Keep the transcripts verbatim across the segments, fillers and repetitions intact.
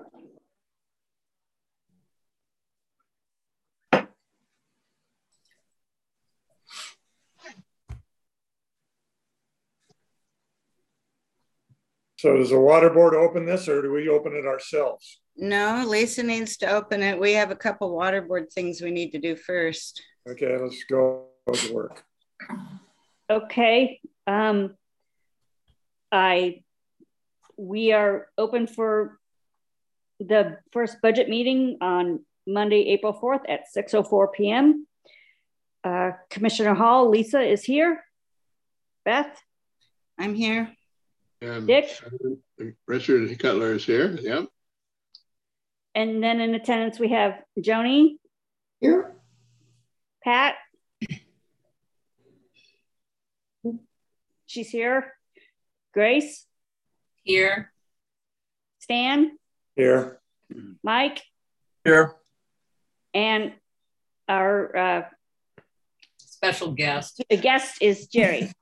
So does the water board open this, or do we open it ourselves? No, Lisa needs to open it. We have a couple water board things we need to do first. Okay, let's go to work. Okay. Um, I, we are open for the first budget meeting on Monday, April fourth at six oh four p m Uh, Commissioner Hall, Lisa is here. Beth? I'm here. And Dick? Richard Cutler is here. Yep. And then in attendance, we have Joni. Here. Pat. She's here. Grace. Here. Stan. Here. Mike. Here. And our uh, special guest. The guest is Jerry.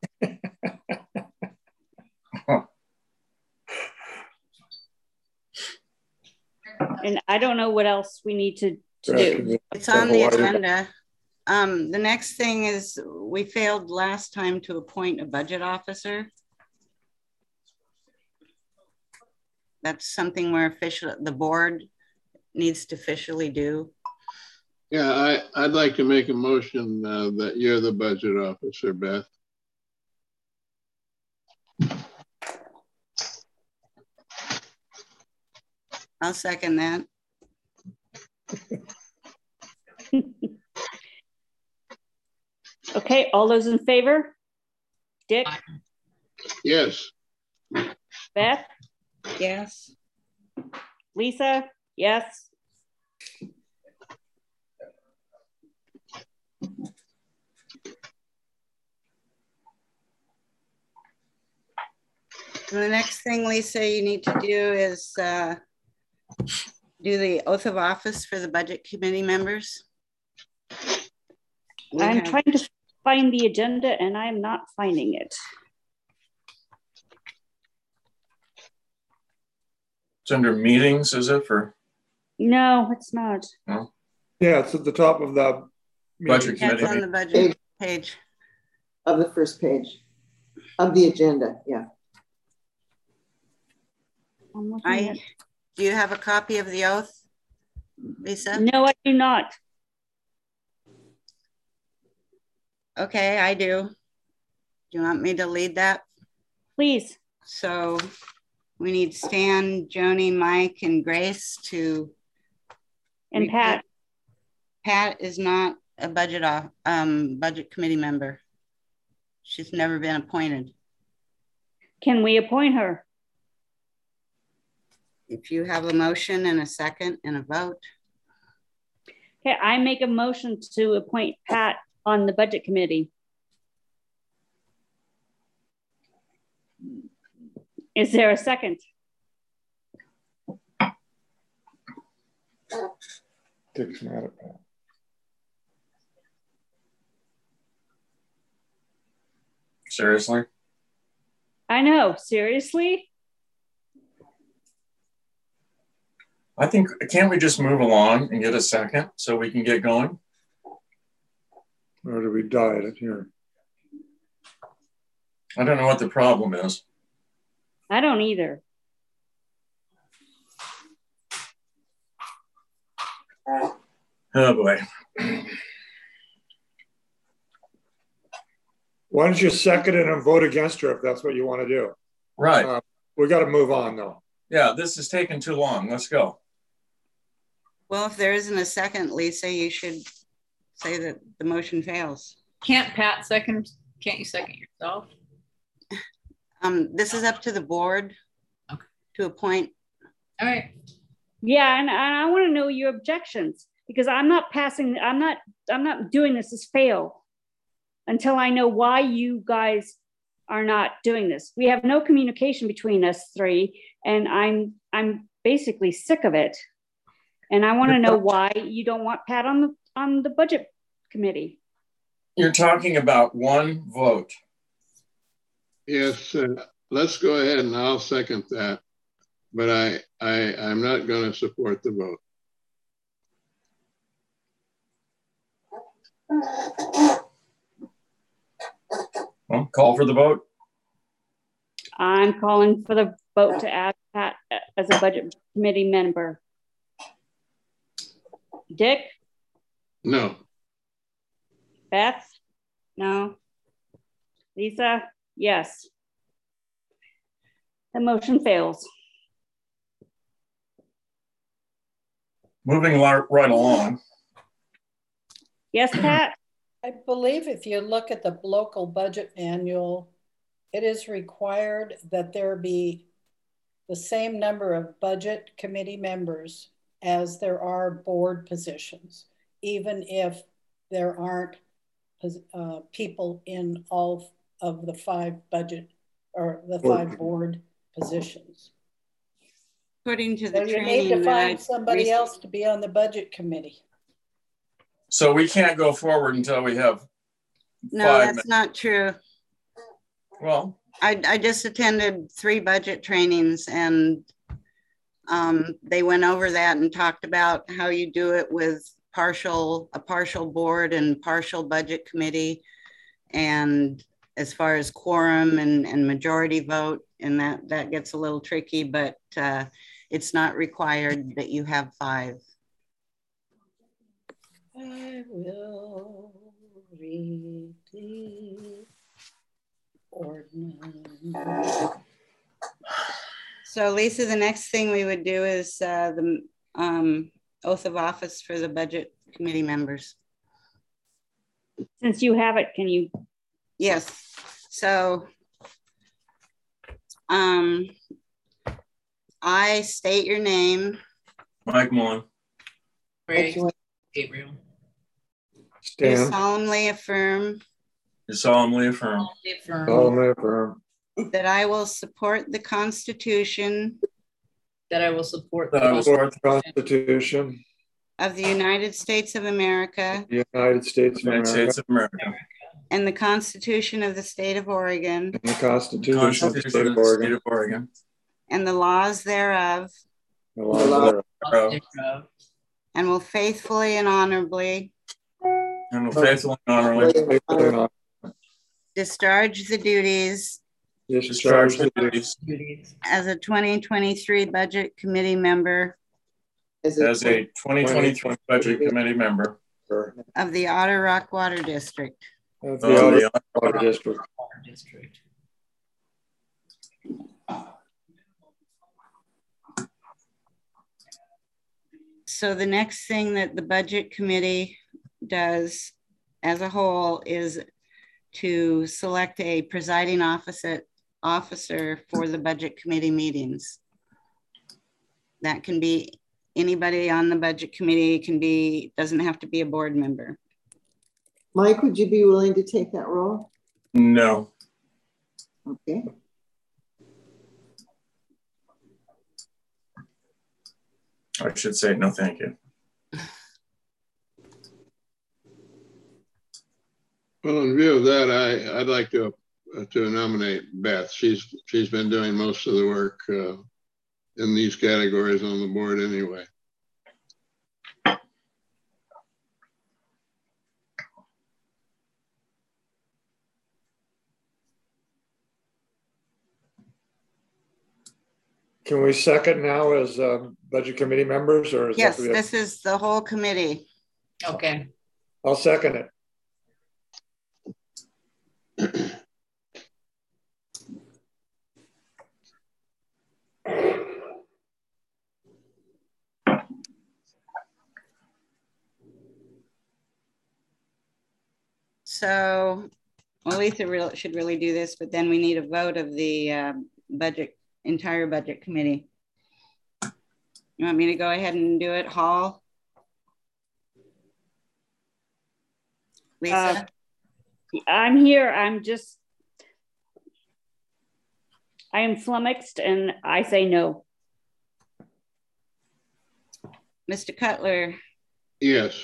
And I don't know what else we need to, to do. It's on the agenda. Um, the next thing is we failed last time to appoint a budget officer. That's something where official the board needs to officially do. Yeah, I, I'd like to make a motion uh, that you're the budget officer, Beth. I'll second that. Okay, all those in favor? Dick? Yes. Beth? Yes. Lisa? Yes. And the next thing, Lisa, you need to do is uh, do the oath of office for the budget committee members. We I'm have... trying to find the agenda and I'm not finding it. It's under meetings, is it, for? No, it's not. No. Yeah, it's at the top of the budget yeah, committee. it's on the budget page. Of the first page of the agenda, yeah. I, at... Do you have a copy of the oath, Lisa? No, I do not. Okay, I do. Do you want me to lead that? Please. So we need Stan, Joni, Mike, and Grace to. And repeat. Pat. Pat is not a budget off, um, budget committee member. She's never been appointed. Can we appoint her? If you have a motion and a second and a vote. Okay, I make a motion to appoint Pat on the budget committee. Is there a second? Dick's mad at Pat. Seriously? I know, seriously? I think, can't we just move along and get a second so we can get going? Or do we die at it here? I don't know what the problem is. I don't either. Oh boy. Why don't you second it and vote against her if that's what you want to do? Right. Uh, we got to move on though. Yeah, this is taking too long. Let's go. Well, if there isn't a second, Lisa, you should say that the motion fails. Can't Pat second? Can't you second yourself? Um, this is up to the board okay. to appoint. All right. Yeah, and, and I want to know your objections because I'm not passing. I'm not. I'm not doing this as fail until I know why you guys are not doing this. We have no communication between us three, and I'm I'm basically sick of it. And I want to know why you don't want Pat on the on the budget committee. You're talking about one vote. Yes, uh, let's go ahead and I'll second that. but I, I, I'm not going to support the vote. Well, call for the vote. I'm calling for the vote to add Pat as a budget committee member. Dick? No. Beth? No, Lisa? Yes. The motion fails. Moving li- right along. Yes, Pat? I believe if you look at the local budget manual, it is required that there be the same number of budget committee members as there are board positions, even if there aren't uh, people in all of the five budget or the five board positions. according to the So you need to training that I find somebody recently- else to be on the budget committee. So we can't go forward until we have No, five that's minutes. not true. Well, I, I just attended three budget trainings and um, they went over that and talked about how you do it with partial, a partial board and partial budget committee. And as far as quorum and, and majority vote, and that, that gets a little tricky, but uh, it's not required that you have five. I will read the ordinance. So Lisa, the next thing we would do is uh, the um, oath of office for the budget committee members. Since you have it, can you? Yes, so um, I state your name, Mike Mullen, Great. Gabriel. do Stan, solemnly affirm you solemnly affirm Affirm. solemnly affirm that I will support the Constitution That I will support that I will the support the Constitution of the United States of America of the United States of United America States of America, and the Constitution of the State of Oregon and the the Constitution of the Constitution State of of the State Oregon, of Oregon, and the laws thereof, the laws thereof, thereof, thereof, and will faithfully and honorably and will faithfully and honorably faithfully and honor- discharge the duties discharge discharge the the duties duties duties as a twenty twenty-three Budget Committee member as a twenty twenty-three Budget Committee member of the Otter Rock Water District. of of the Otter the Water District. Water District. So the next thing that the Budget Committee does as a whole is to select a presiding officer, officer for the Budget Committee meetings. That can be anybody on the Budget Committee, it can be, doesn't have to be a board member. Mike, would you be willing to take that role? No. Okay. I should say no, thank you. Well, in view of that, I, I'd like to, uh, to nominate Beth. She's, she's been doing most of the work uh, in these categories on the board anyway. Can we second now as um, Budget Committee members, or is that? Yes, this is the whole committee. Okay. I'll second it. So, well, Lisa real, should really do this, but then we need a vote of the uh, budget, entire Budget Committee. You want me to go ahead and do it, Hall? Lisa? Uh, I'm here. I'm just, I am flummoxed and I say no. Mister Cutler, Yes.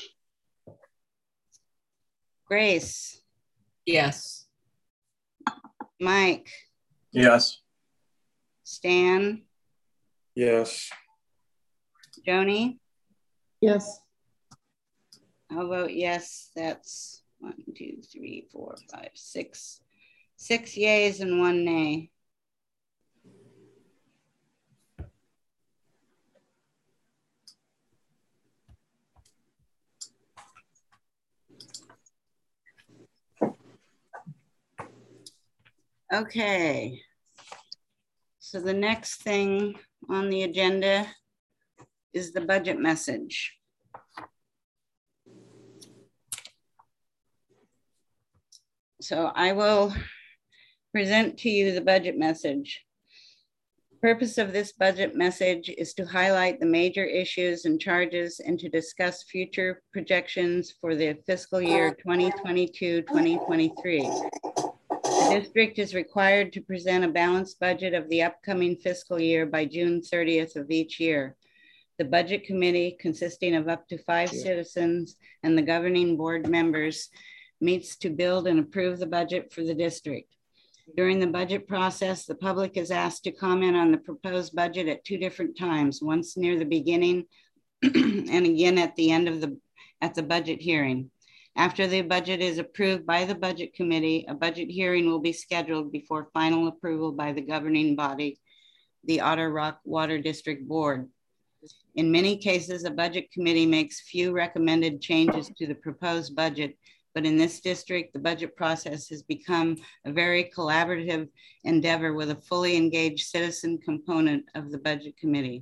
Grace, Yes. Mike, Yes. Stan, Yes. Joni? Yes. I'll vote yes. That's one, two, three, four, five, six. Six yays and one nay. Okay. So the next thing on the agenda is the budget message. So I will present to you the budget message. Purpose of this budget message is to highlight the major issues and charges and to discuss future projections for the fiscal year twenty twenty-two, twenty twenty-three. The district is required to present a balanced budget of the upcoming fiscal year by June thirtieth of each year. The budget committee, consisting of up to five Yeah. citizens and the governing board members, meets to build and approve the budget for the district. During the budget process, the public is asked to comment on the proposed budget at two different times, once near the beginning and again at the end of the at the budget hearing. After the budget is approved by the budget committee, a budget hearing will be scheduled before final approval by the governing body, the Otter Rock Water District Board. In many cases, a budget committee makes few recommended changes to the proposed budget, but in this district, the budget process has become a very collaborative endeavor with a fully engaged citizen component of the budget committee.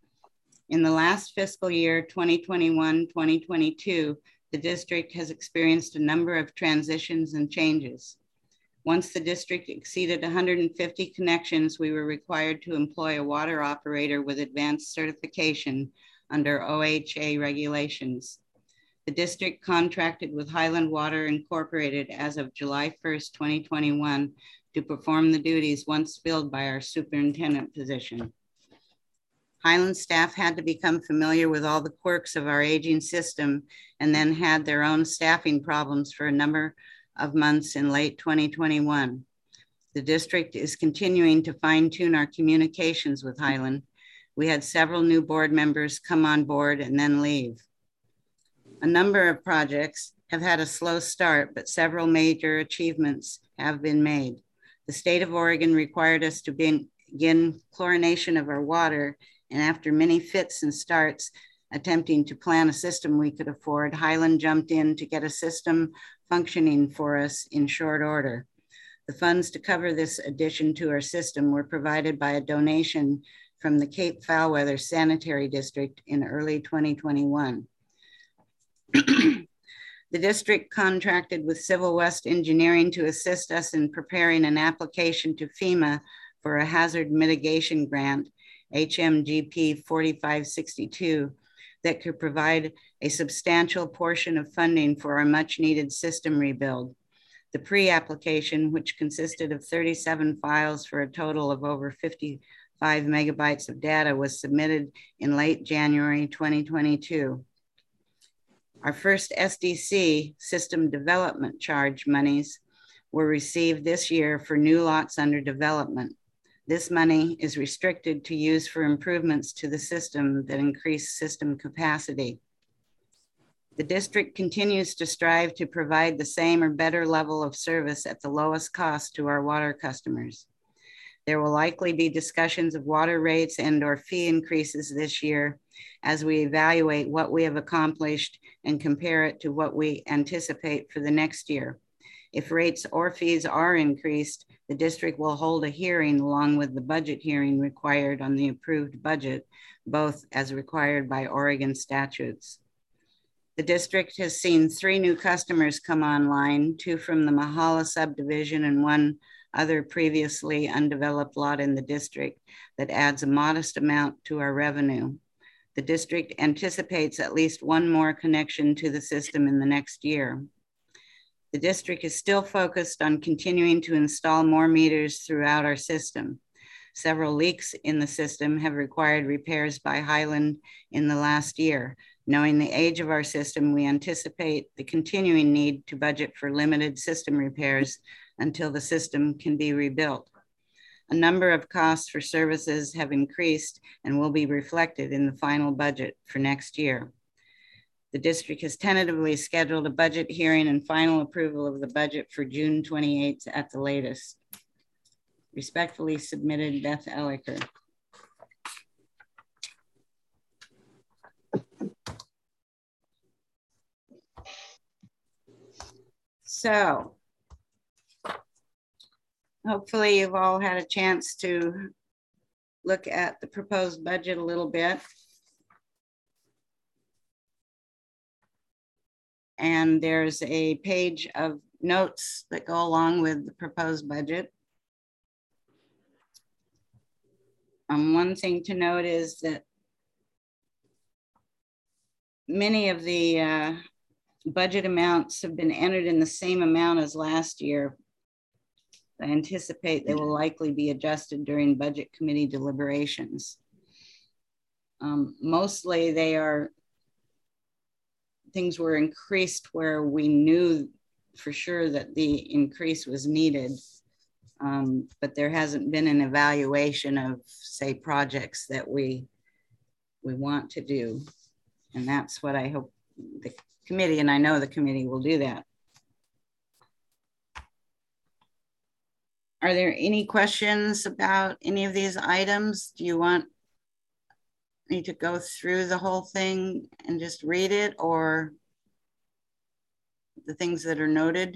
In the last fiscal year, twenty twenty-one, twenty twenty-two, the district has experienced a number of transitions and changes. Once the district exceeded one hundred fifty connections, we were required to employ a water operator with advanced certification under O H A regulations. The district contracted with Highland Water Incorporated as of July first, twenty twenty-one to perform the duties once filled by our superintendent position. Highland staff had to become familiar with all the quirks of our aging system and then had their own staffing problems for a number of months in late twenty twenty-one. The district is continuing to fine tune our communications with Highland. We had several new board members come on board and then leave. A number of projects have had a slow start, but several major achievements have been made. The state of Oregon required us to begin chlorination of our water, and after many fits and starts attempting to plan a system we could afford, Highland jumped in to get a system functioning for us in short order. The funds to cover this addition to our system were provided by a donation from the Cape Foulweather Sanitary District in early twenty twenty-one. The district contracted with Civil West Engineering to assist us in preparing an application to FEMA for a hazard mitigation grant, H M G P forty-five sixty-two, that could provide a substantial portion of funding for our much needed system rebuild. The pre-application, which consisted of thirty-seven files for a total of over fifty-five megabytes of data, was submitted in late January twenty twenty-two. Our first S D C, System Development Charge monies, were received this year for new lots under development. This money is restricted to use for improvements to the system that increase system capacity. The district continues to strive to provide the same or better level of service at the lowest cost to our water customers. There will likely be discussions of water rates and or fee increases this year as we evaluate what we have accomplished and compare it to what we anticipate for the next year. If rates or fees are increased, the district will hold a hearing along with the budget hearing required on the approved budget, both as required by Oregon statutes. The district has seen three new customers come online, two from the Mahala subdivision and one other previously undeveloped lot in the district that adds a modest amount to our revenue. The district anticipates at least one more connection to the system in the next year. The district is still focused on continuing to install more meters throughout our system. Several leaks in the system have required repairs by Highland in the last year. Knowing the age of our system, we anticipate the continuing need to budget for limited system repairs until the system can be rebuilt. A number of costs for services have increased and will be reflected in the final budget for next year. The district has tentatively scheduled a budget hearing and final approval of the budget for June twenty-eighth at the latest. Respectfully submitted, Beth Elicker. So, hopefully you've all had a chance to look at the proposed budget a little bit. And there's a page of notes that go along with the proposed budget. Um, one thing to note is that many of the uh, budget amounts have been entered in the same amount as last year. I anticipate they will likely be adjusted during budget committee deliberations. Um, mostly they are, things were increased where we knew for sure that the increase was needed. Um, but there hasn't been an evaluation of, say, projects that we, we want to do. And that's what I hope the committee, and I know the committee will do that. Are there any questions about any of these items? Do you want me to go through the whole thing and just read it, or the things that are noted?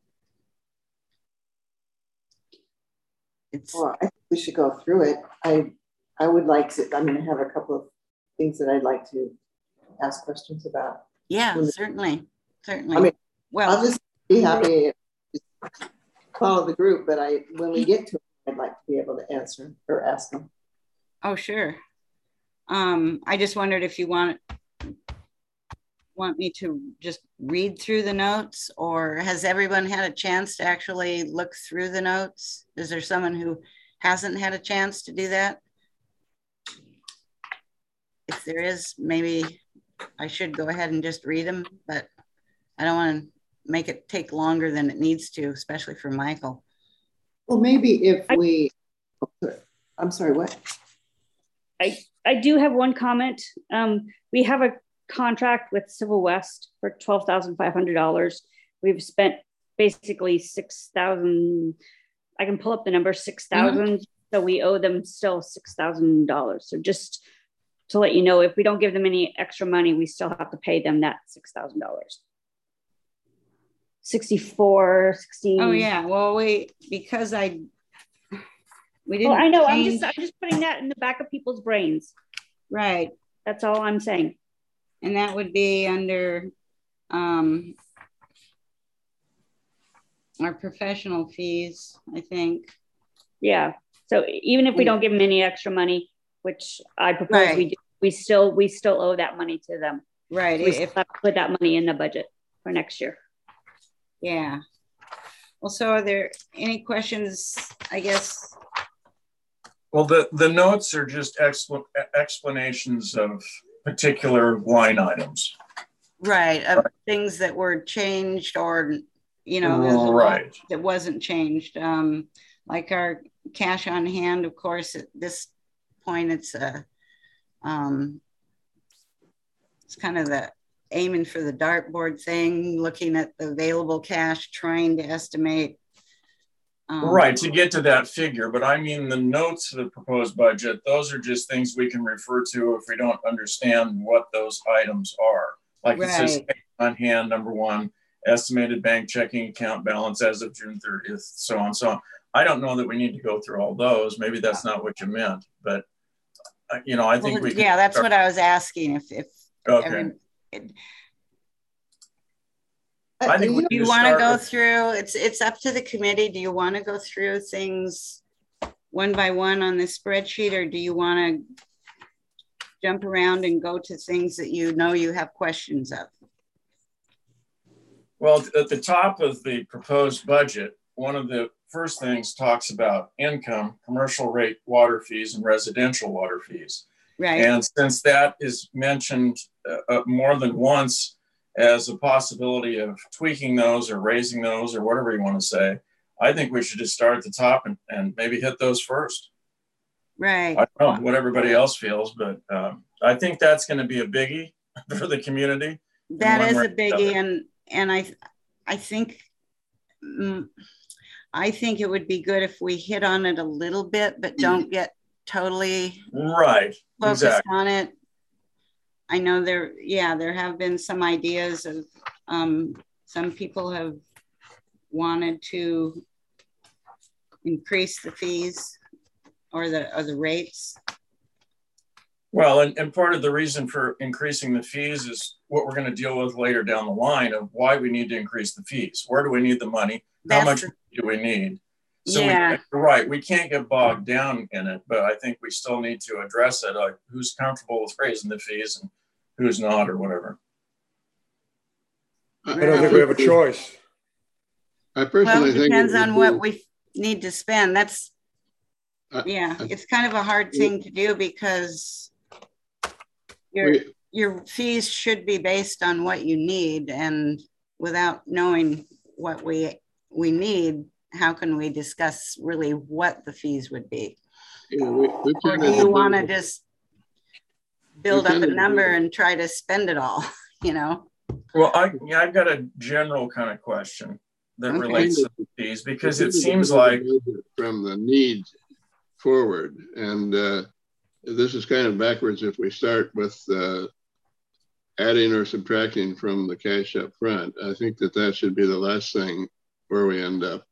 It's, Well, I think we should go through it. I I would like to, I mean, I have a couple of things that I'd like to ask questions about. yeah, certainly, certainly. I mean, well, I'll just be happy to follow the group, but I, when we get to it, I'd like to be able to answer or ask them. oh, sure. Um, I just wondered if you want want me to just read through the notes, or has everyone had a chance to actually look through the notes? Is there someone who hasn't had a chance to do that? If there is, maybe I should go ahead and just read them, but I don't want to make it take longer than it needs to, especially for Michael. Well, maybe if we, I'm sorry, what? I, I do have one comment. Um, we have a contract with Civil West for twelve thousand five hundred dollars. We've spent basically six thousand, I can pull up the number, six thousand. Mm-hmm. So we owe them still six thousand dollars. So just to let you know, if we don't give them any extra money, we still have to pay them that six thousand dollars. sixty-four, sixteen. Oh yeah, well, we, because I, we didn't Well, I know, change. I'm just, I'm just putting that in the back of people's brains. Right. That's all I'm saying. And that would be under um, our professional fees, I think. Yeah. So even if we don't give them any extra money, which I propose Right. we do, we still we still owe that money to them. Right. So we If, still have to put that money in the budget for next year. yeah. Well, so are there any questions, I guess? Well, the, the notes are just expl explanations of particular line items. Right. Of Right. things that were changed, or, you know, there's a lot Right. that wasn't changed. Um, like our cash on hand, of course, at this point, it's a, um, it's kind of the aiming for the dartboard thing, looking at the available cash, trying to estimate. Um, Right, to get to that figure, but I mean the notes of the proposed budget, those are just things we can refer to if we don't understand what those items are. Like it says Right. on hand, number one, estimated bank checking account balance as of June thirtieth, so on, so on. I don't know that we need to go through all those. Maybe that's not what you meant, but uh, you know, I think well, we can. yeah, that's start. what I was asking. If, if Okay. every, it, I think we do need you to want to start go with- through, it's it's up to the committee. Do you want to go through things one by one on this spreadsheet, or do you want to jump around and go to things that you know you have questions of? Well, at the top of the proposed budget, one of the first things talks about income, commercial rate water fees, and residential water fees. Right. And since that is mentioned uh, uh, more than once as a possibility of tweaking those or raising those or whatever you want to say, I think we should just start at the top and, and maybe hit those first. Right. I don't know what everybody else feels, but um, I think that's going to be a biggie for the community. That one is way a or biggie, another. and and I I think mm, I think it would be good if we hit on it a little bit, but don't get totally Right. focused Exactly. on it. I know there, yeah, there have been some ideas of um, some people have wanted to increase the fees or the or the rates. Well, and, and part of the reason for increasing the fees is what we're going to deal with later down the line of why we need to increase the fees. Where do we need the money? How That's much the, do we need? So yeah. we, you're right, we can't get bogged down in it, but I think we still need to address it. Like who's comfortable with raising the fees and who's not or whatever. I don't think we have a choice. I personally Well, it think depends it on would what be- we need to spend. That's, I- yeah, I- it's kind of a hard thing to do because your we- your fees should be based on what you need, and without knowing what we we need, how can we discuss really what the fees would be? you know, we- we Or tended do to you do- want to just build up a tended to do number that. and try to spend it all, you know? Well, I, yeah, I've got a general kind of question that Okay. relates to the fees because we it tended to seems build like, the budget from the need forward, and uh, this is kind of backwards if we start with uh, adding or subtracting from the cash up front. I think that that should be the last thing where we end up.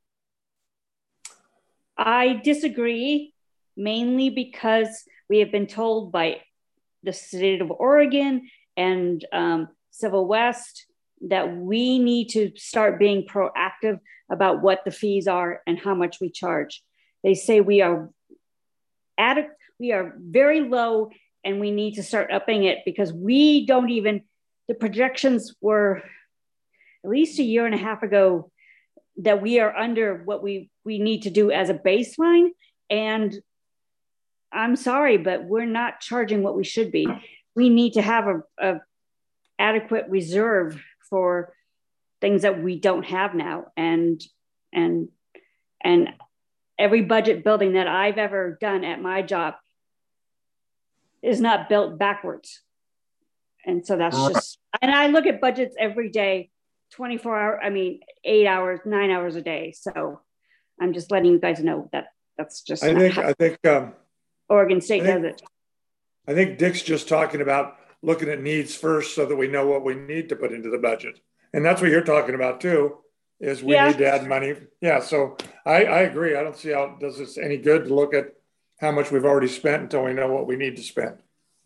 I disagree, mainly because we have been told by the state of Oregon and um, Civil West that we need to start being proactive about what the fees are and how much we charge. They say we are at a, we are very low and we need to start upping it because we don't even, the projections were at least a year and a half ago that we are under what we, we need to do as a baseline. And I'm sorry, but we're not charging what we should be. We need to have a, a adequate reserve for things that we don't have now. And, and, and every budget building that I've ever done at my job is not built backwards. And so that's just, and I look at budgets every day, twenty-four hour, I mean, eight hours, nine hours a day. So I'm just letting you guys know that that's just I not think, how I think, um, Oregon State I think- does it. I think Dick's just talking about looking at needs first so that we know what we need to put into the budget. And that's what you're talking about too, is we Yeah. need to add money. Yeah, so I, I agree. I don't see how it does this any good to look at how much we've already spent until we know what we need to spend.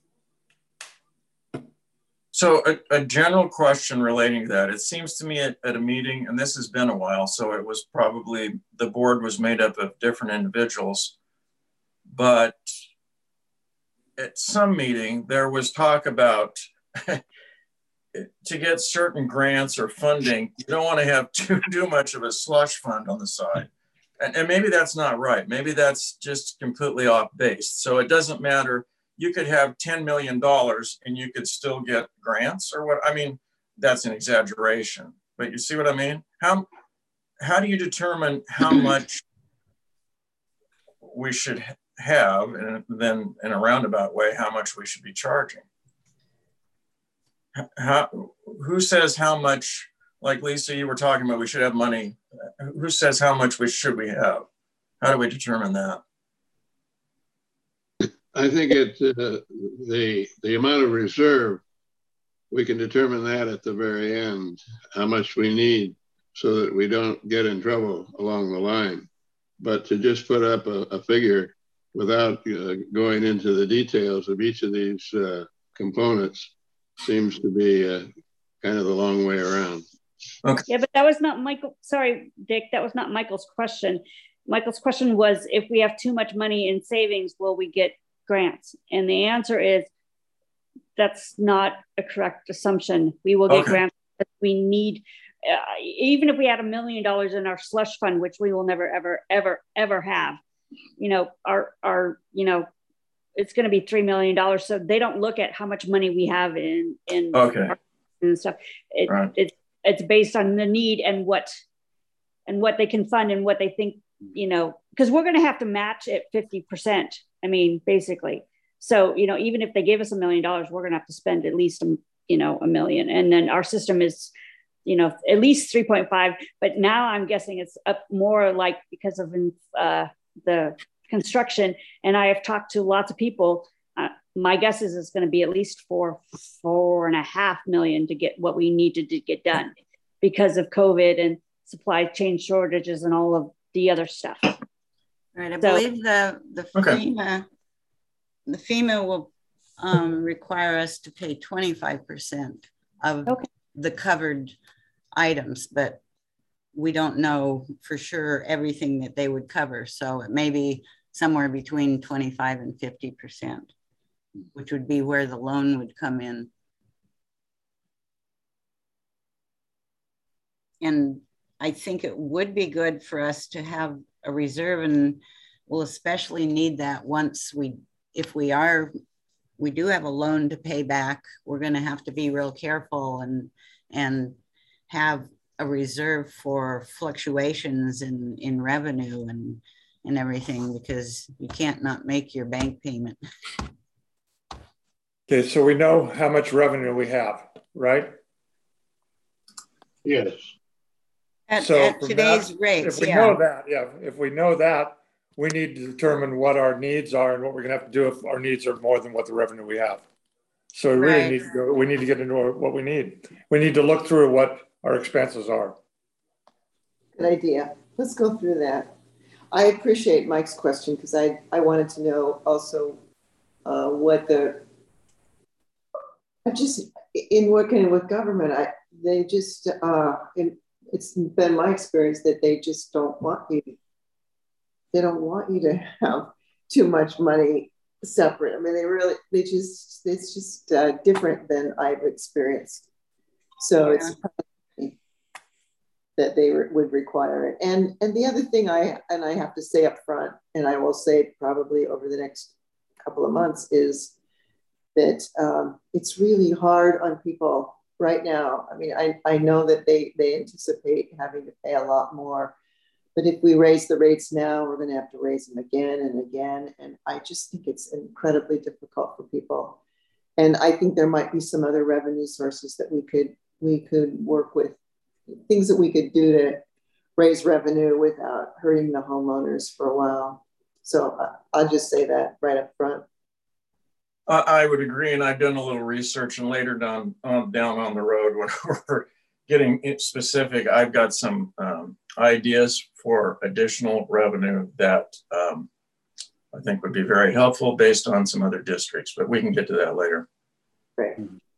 so a, a general question relating to that. It seems to me at, at a meeting, and this has been a while, so it was probably, the board was made up of different individuals, but at some meeting, there was talk about to get certain grants or funding, you don't want to have too, too much of a slush fund on the side. And, and maybe that's not right. Maybe that's just completely off base. So it doesn't matter. You could have ten million dollars and you could still get grants or what? I mean, that's an exaggeration, but you see what I mean? How, how do you determine how much we should have, and then in a roundabout way, how much we should be charging? How, who says how much, like Lisa, you were talking about, we should have money. Who says how much we should we have? How do we determine that? I think it uh, the the amount of reserve, we can determine that at the very end, how much we need so that we don't get in trouble along the line. But to just put up a, a figure without uh, going into the details of each of these uh, components seems to be uh, kind of the long way around. Okay. Yeah, but that was not Michael. Sorry, Dick, that was not Michael's question. Michael's question was, if we have too much money in savings, will we get grants? And the answer is, that's not a correct assumption. We will get Okay. grants. But we need, uh, even if we had a million dollars in our slush fund, which we will never, ever, ever, ever have, you know, our, our, you know, it's going to be three million dollars. So they don't look at how much money we have in, in Okay. our, and stuff. It, Right. it, it's based on the need and what, and what they can fund and what they think, you know, because we're going to have to match it fifty percent. I mean, basically. So, you know, even if they gave us a million dollars, we're going to have to spend at least, you know, a million. And then our system is, you know, at least three point five. But now I'm guessing it's up more like because of uh, the construction. And I have talked to lots of people. Uh, my guess is it's going to be at least four, four and a half million to get what we need to, to get done because of COVID and supply chain shortages and all of the other stuff. Right. I So, believe the, the Okay. FEMA, the FEMA will um, require us to pay twenty-five percent of okay. the covered items, but we don't know for sure everything that they would cover. So it may be somewhere between twenty-five and fifty percent, which would be where the loan would come in. And I think it would be good for us to have a reserve, and we'll especially need that once we, if we are, we do have a loan to pay back, we're going to have to be real careful and, and have a reserve for fluctuations in, in revenue and, and everything, because you can't not make your bank payment. Okay, so we know how much revenue we have, right? Yes. At, So at from today's that, rates, if we yeah. know that, yeah, if we know that, we need to determine what our needs are and what we're going to have to do if our needs are more than what the revenue we have. So we really Right. need to go, we need to get into what we need. We need to look through what our expenses are. Good idea. Let's go through that. I appreciate Mike's question because I, I wanted to know also uh, what the, I just, in working with government, I they just, uh, in, it's been my experience that they just don't want you, they don't want you to have too much money separate. I mean, they really, they just, it's just uh, different than I've experienced. So Yeah. it's that they re would require it. And, and the other thing I, and I have to say up front, and I will say probably over the next couple of months, is that um, it's really hard on people right now. I mean, I, I know that they, they anticipate having to pay a lot more, but if we raise the rates now, we're going to have to raise them again and again. And I just think it's incredibly difficult for people. And I think there might be some other revenue sources that we could, we could work with, things that we could do to raise revenue without hurting the homeowners for a while. So uh, I'll just say that right up front. Uh, I would agree, and I've done a little research, and later down um, down on the road when we're getting specific, I've got some um, ideas for additional revenue that um, I think would be very helpful based on some other districts, but we can get to that later. Great.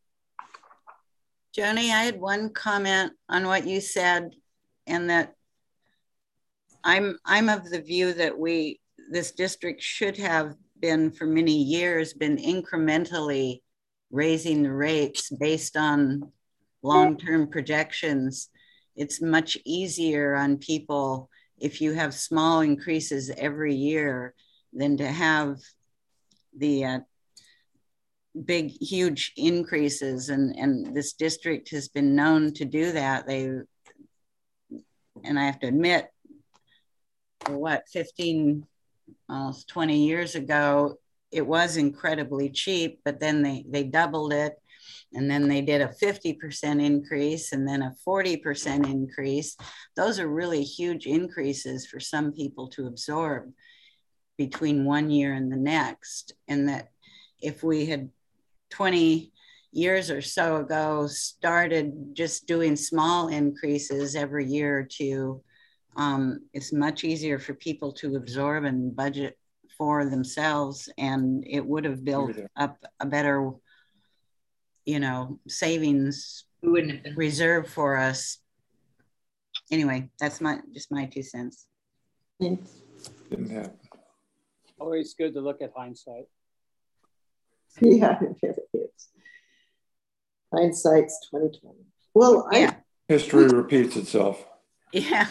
Joni, I had one comment on what you said, and that I'm I'm of the view that we, this district should have been for many years been incrementally raising the rates based on long-term projections. It's much easier on people if you have small increases every year than to have the uh, big, huge increases. And, and this district has been known to do that. They, and I have to admit, what, fifteen, almost twenty years ago, it was incredibly cheap, but then they, they doubled it. And then they did a fifty percent increase and then a forty percent increase. Those are really huge increases for some people to absorb between one year and the next. And that if we had twenty years or so ago started just doing small increases every year or two, um, it's much easier for people to absorb and budget for themselves. And it would have built up a better, you know, savings We wouldn't have been. reserve for us. Anyway, that's my, just my two cents. Thanks. Didn't happen. Always good to look at hindsight. Yeah, it really is. Hindsight's twenty twenty. Well, Yeah. I, History repeats itself. Yeah.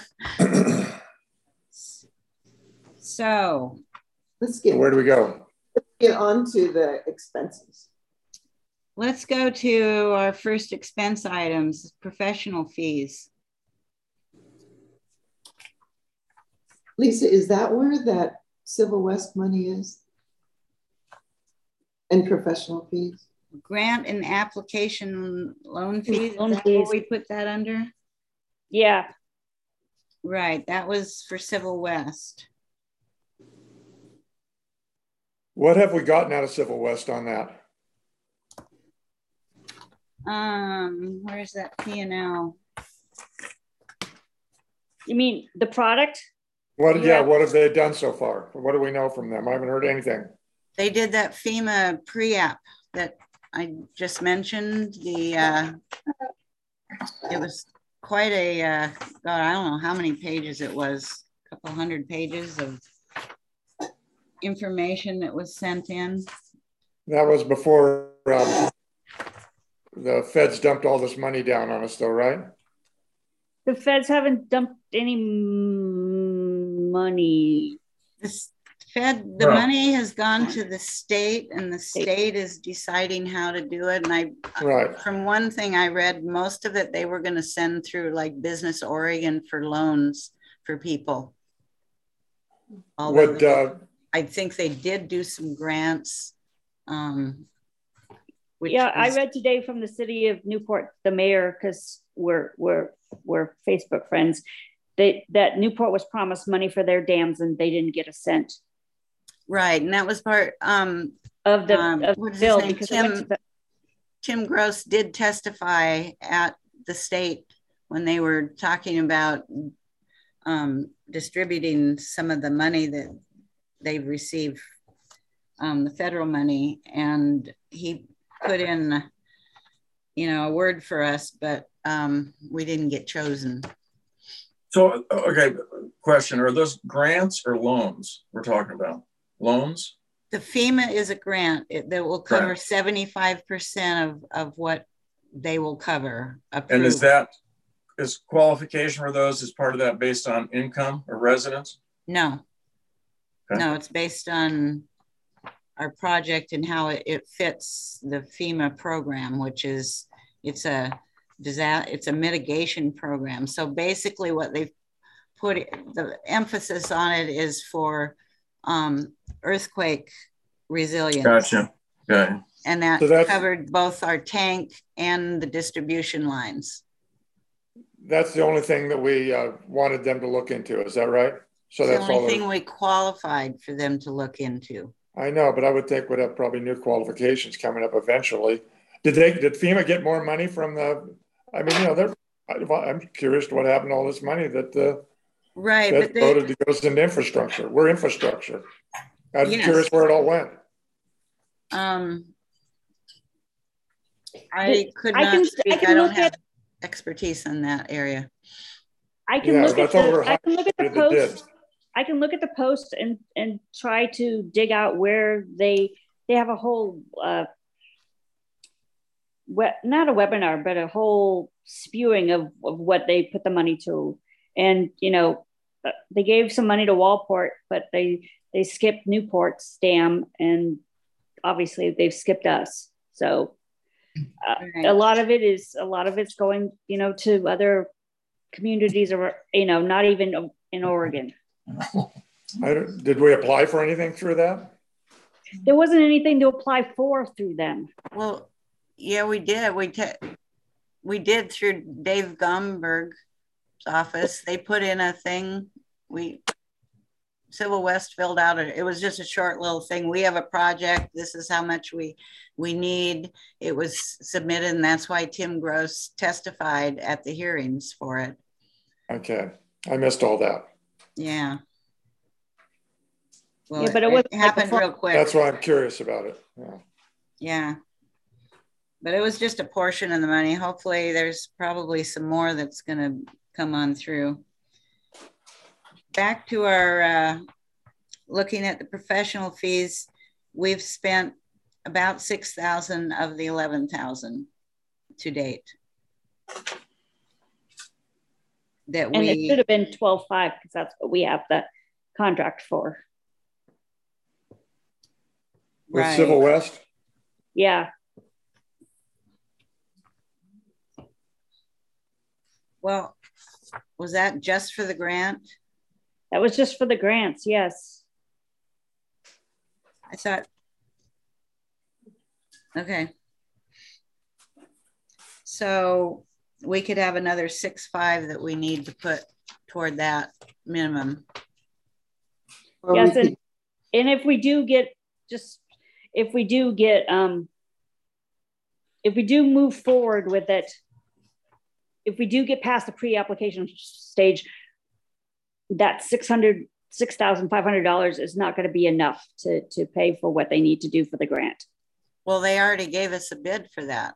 So let's get, Where do we go? get on to the expenses. let's go to our first expense items, professional fees. Lisa, is that where that Civil West money is? And professional fees? Grant and application loan fees, Loan is that fees. what we put that under? Yeah. Right, that was for Civil West. What have we gotten out of Civil West on that? Um, where's that P and L? You mean the product? What, Yeah. yeah, what have they done so far? What do we know from them? I haven't heard anything. They did that FEMA pre-app that I just mentioned. The uh, it was quite a uh, God, I don't know how many pages it was. A couple hundred pages of information that was sent in. That was before um, the feds dumped all this money down on us, though, right? The feds haven't dumped any money. This Fed, the Well- money has gone to the state, and the state is deciding how to do it. And I, Right. from one thing I read, most of it they were going to send through like Business Oregon for loans for people. Although Would uh, I think they did do some grants. Um, which Yeah, I was- read today from the city of Newport, the mayor, because we're we're we're Facebook friends, they that Newport was promised money for their dams and they didn't get a cent Right, and that was part um, of the um, of what the is his bill name? because I went to Tim, the, Tim Gross did testify at the state when they were talking about um, distributing some of the money that they've received, um, the federal money, and he put in, you know, a word for us, but um, we didn't get chosen. So, okay, question, are those grants or loans we're talking about? Loans? The FEMA is a grant it, that will cover Grant. seventy-five percent of, of what they will cover. Approved. And is that, is qualification for those, is part of that based on income or residence? No, Okay. no, it's based on our project and how it, it fits the FEMA program, which is, it's a disaster, it's a mitigation program. So basically what they've put, the emphasis on it is for um, earthquake resilience. Gotcha. Okay. And that So that's- covered both our tank and the distribution lines. That's the only thing that we uh, wanted them to look into. Is that right? So It's the that's all. only they're- thing we qualified for them to look into. I know, but I would think we'd have probably new qualifications coming up eventually. Did they? Did FEMA get more money from the? I mean, you know, they're. I- I'm curious to what happened to all this money that the Right, that but they, voted to goes into infrastructure. We're infrastructure. I'm Yes. curious where it all went. um, I could I not can- I speak. can I don't look have at- expertise in that area. I can Yeah, look I at thought we were the I can look at the hiring somebody that post. did. I can look at the post and and try to dig out where they they have a whole uh we- not a webinar but a whole spewing of, of what they put the money to. And you know, uh, they gave some money to Walport, but they they skipped Newport's dam, and obviously they've skipped us. So uh, Right. a lot of it is a lot of it's going, you know, to other communities, or you know, not even in Oregon. I don't, did we apply for anything through that? There wasn't anything to apply for through them. Well, yeah, we did. We te- we did through Dave Gomberg's office. They put in a thing. We Civil West filled out it. It was just a short little thing. We have a project. This is how much we we need. It was submitted, and that's why Tim Gross testified at the hearings for it. Okay, I missed all that. Yeah. Well, Yeah, but it it, wasn't it like happened before- real quick. That's why I'm curious about it. Yeah. Yeah. But it was just a portion of the money. Hopefully there's probably some more that's going to come on through. Back to our uh, looking at the professional fees, we've spent about six thousand of the eleven thousand to date. That And it we, should have been twelve five because that's what we have the contract for. With right. Civil West? Yeah. Well, was that just for the grant? That was just for the grants, yes. I thought, okay. So we could have another six five that we need to put toward that minimum. Or Yes, we and, could- and if we do get, just, if we do get, um, if we do move forward with it, if we do get past the pre-application stage, that six hundred, six thousand five hundred dollars is not going to be enough to, to pay for what they need to do for the grant. Well, they already gave us a bid for that.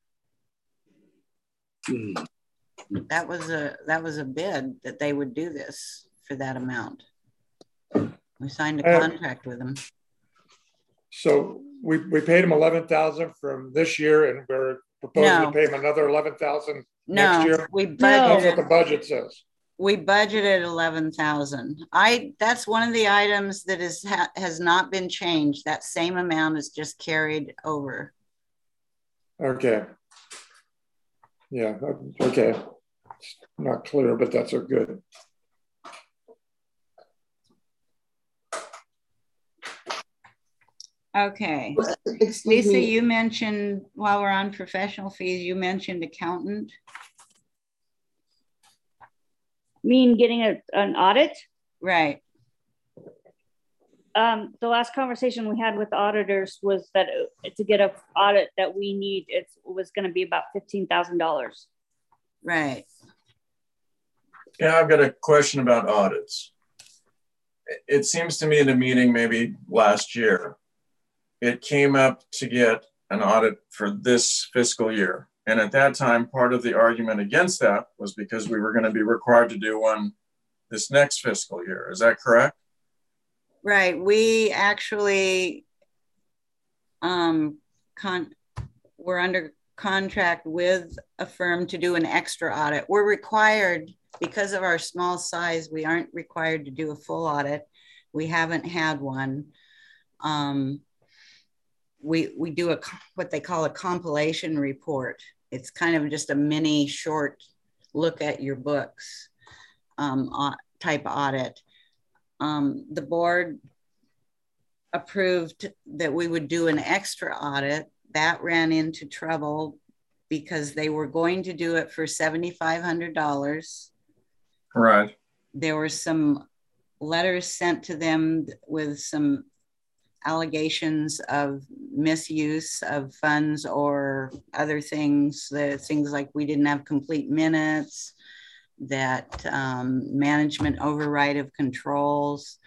Hmm. That was a, that was a bid that they would do this for that amount. We signed a Uh, contract with them. So we, we paid them eleven thousand from this year, and we're proposing No. to pay them another eleven thousand next No, year. we That's what budgeted, the budget says. we budgeted eleven thousand. I, that's one of the items that is, ha, has not been changed. That same amount is just carried over. Okay. Yeah, okay. It's not clear, but that's a good. Okay. excuse Lisa, me, you mentioned, while we're on professional fees, you mentioned accountant. Mean getting a, an audit? Right. Um, the last conversation we had with the auditors was that uh, to get an audit that we need, it was going to be about fifteen thousand dollars. Right. Yeah, I've got a question about audits. It seems to me in a meeting maybe last year, it came up to get an audit for this fiscal year. And at that time, part of the argument against that was because we were going to be required to do one this next fiscal year. Is that correct? Right. We actually um, con we're under contract with a firm to do an extra audit. We're required, because of our small size, we aren't required to do a full audit. We haven't had one. Um, we, we do a what they call a compilation report. It's kind of just a mini short look at your books um, type audit. Um, the board approved that we would do an extra audit. That ran into trouble because they were going to do it for seven thousand five hundred dollars. Right. There were some letters sent to them with some allegations of misuse of funds or other things, that things like we didn't have complete minutes, that um, management override of controls.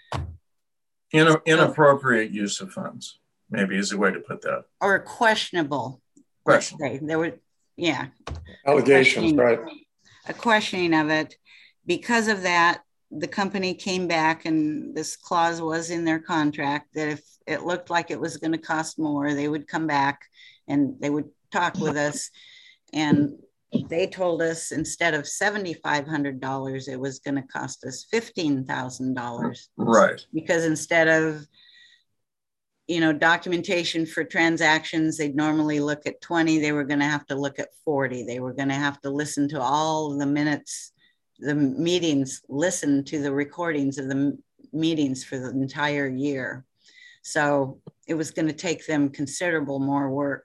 In, inappropriate use of funds, maybe is a way to put that. Or questionable. Question. Let's say. There were, yeah. Allegations, a right. A questioning of it. Because of that, the company came back, and this clause was in their contract that if it looked like it was going to cost more, they would come back and they would talk with us. And they told us instead of seven thousand five hundred dollars, it was going to cost us fifteen thousand dollars. Right. Because instead of, you know, documentation for transactions, they'd normally look at twenty, they were going to have to look at forty. They were going to have to listen to all the minutes, the meetings, listen to the recordings of the meetings for the entire year. So it was going to take them considerable more work.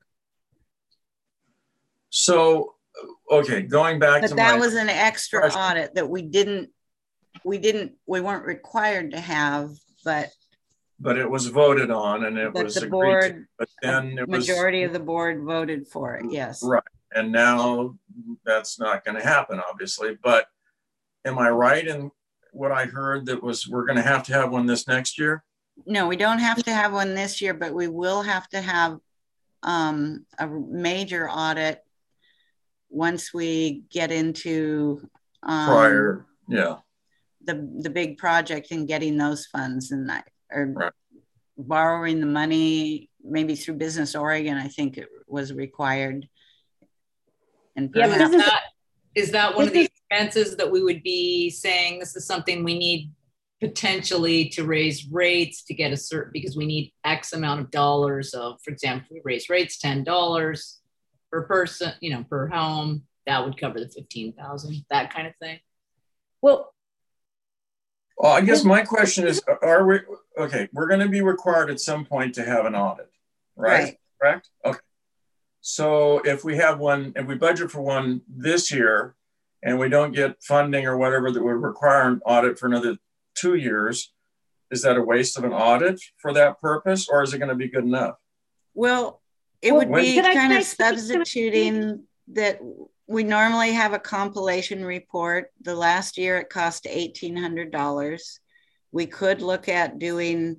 So, okay, going back but to that my was an extra question. audit that we didn't, we didn't, we weren't required to have, but but it was voted on and it but was the agreed board, to. But then it was majority of the board voted for it. Yes. right. And now that's not going to happen, obviously. But am I right in what I heard that was we're going to have to have one this next year? No, we don't have to have one this year, but we will have to have um, a major audit once we get into um, Prior, yeah. the the big project and getting those funds, and I, or right. borrowing the money maybe through Business Oregon, I think it was required. And Yeah, perhaps, Is that, is that one of the Business- expenses that we would be saying this is something we need potentially to raise rates to get a certain, because we need X amount of dollars of, for example, we raise rates ten dollars per person, you know, per home, that would cover the fifteen thousand, that kind of thing. Well, Well, I guess my question is, are we, okay, we're going to be required at some point to have an audit, right? Right. Correct? Okay. So if we have one, if we budget for one this year and we don't get funding or whatever that would require an audit for another two years, is that a waste of an audit for that purpose, or is it going to be good enough? Well, it Well, would be can I- kind can I of speak to- substituting that we normally have a compilation report. The last year it cost eighteen hundred dollars. We could look at doing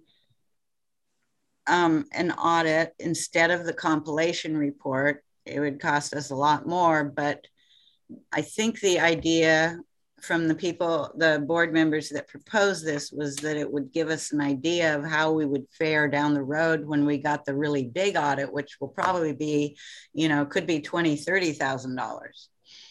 um, an audit instead of the compilation report. It would cost us a lot more, but I think the idea from the people, the board members that proposed this, was that it would give us an idea of how we would fare down the road when we got the really big audit, which will probably be, you know, could be twenty, thirty thousand dollars.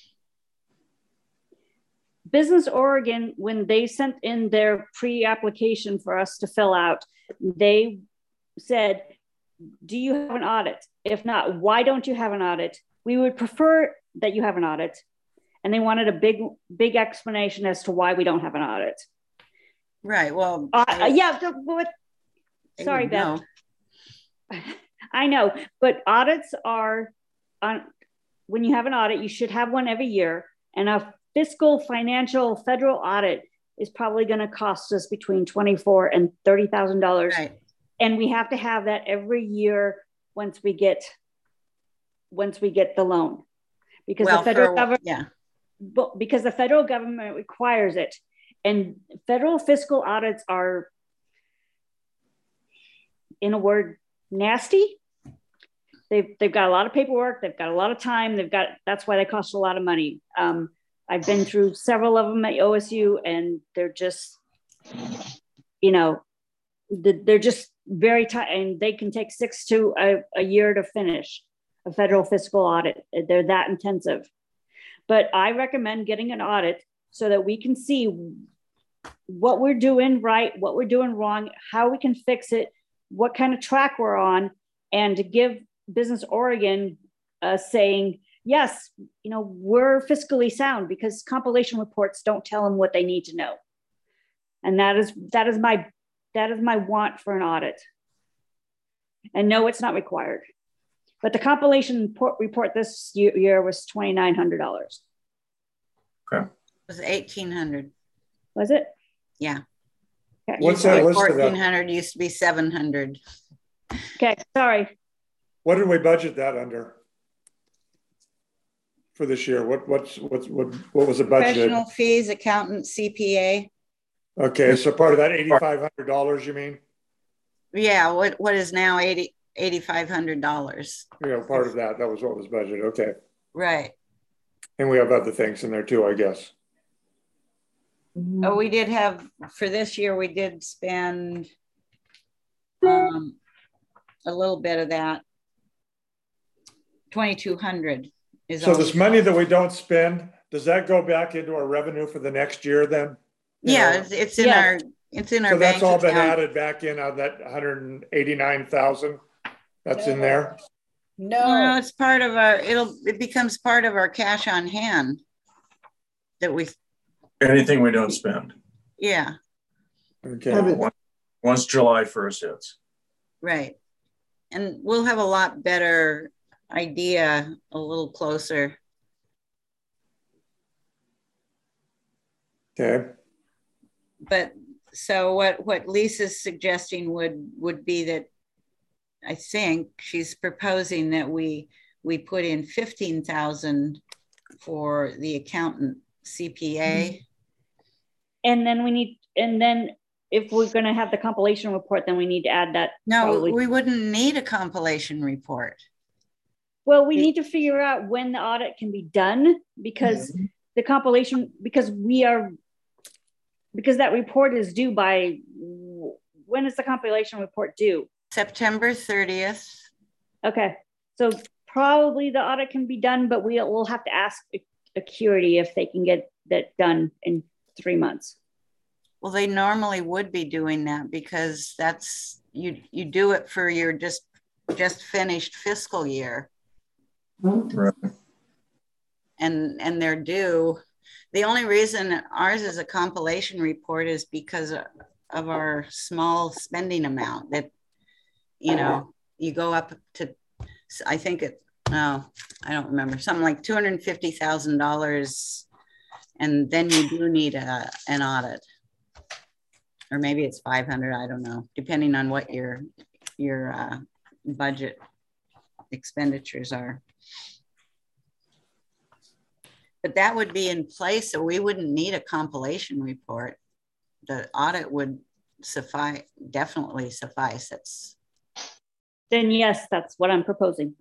Business Oregon, when they sent in their pre-application for us to fill out, they said, do you have an audit? If not, why don't you have an audit? We would prefer that you have an audit. And they wanted a big, big explanation as to why we don't have an audit. Right. Well, uh, I, yeah. The, what, sorry, Beth. Know. I know, but audits are on. When you have an audit, you should have one every year, and a fiscal financial federal audit is probably going to cost us between twenty-four and thirty thousand dollars, right. And we have to have that every year once we get once we get the loan, because well, the federal for, government, yeah. But because the federal government requires it, and federal fiscal audits are, in a word, nasty. They've, they've got a lot of paperwork. They've got a lot of time. They've got, that's why they cost a lot of money. Um, I've been through several of them at O S U, and they're just, you know, they're just very tight, and they can take six to a, a year to finish a federal fiscal audit. They're that intensive. But I recommend getting an audit so that we can see what we're doing right, what we're doing wrong, how we can fix it, what kind of track we're on, and to give Business Oregon uh, saying, yes, you know, we're fiscally sound, because compilation reports don't tell them what they need to know. And that is, that is my, that is my want for an audit. And no, it's not required. But the compilation report, report this year, year was twenty-nine hundred dollars. Okay. It was eighteen hundred. Was it? Yeah. Okay. What's that list of that? fourteen hundred used to be seven hundred. Okay, sorry. What did we budget that under for this year? What what's what's what what was the budget? Professional fees, accountant, C P A. Okay, so part of that eighty-five hundred dollars, you mean? Yeah, what what is now eighty eighty-five hundred dollars. Yeah, part of that. That was what was budgeted. Okay. Right. And we have other things in there too, I guess. Oh, we did have, for this year, we did spend um, a little bit of that. twenty-two hundred is so all. This money that we don't spend, does that go back into our revenue for the next year then? You yeah, know? it's, it's in yeah. our it's in our so that's bank all account. been added back in on that one hundred eighty-nine thousand that's no. in there. No. Well, it's part of our, it'll, it becomes part of our cash on hand that we, Anything we don't spend. yeah. Okay. Once, once July first hits. Right. And we'll have a lot better idea a little closer. Okay. But so what, what Lisa's suggesting would, would be that I think she's proposing that we, we put in fifteen thousand for the accountant C P A. And then we need, and then if we're going to have the compilation report, then we need to add that. No, probably. we wouldn't need a compilation report. Well, we need to figure out when the audit can be done, because Mm-hmm. the compilation, because we are, because that report is due by, when is the compilation report due? September thirtieth. Okay, so probably the audit can be done, but we will have to ask Acurity if they can get that done in three months. Well, they normally would be doing that, because that's, you, you do it for your just, just finished fiscal year. Right. And, and they're due The only reason ours is a compilation report is because of our small spending amount that, you know, you go up to, I think it, no, I don't remember, something like two hundred fifty thousand dollars. And then you do need a, an audit. Or maybe it's five hundred, I don't know, depending on what your, your uh, budget expenditures are. But that would be in place, so we wouldn't need a compilation report. The audit would suffice, definitely suffice. It's Then yes, that's what I'm proposing.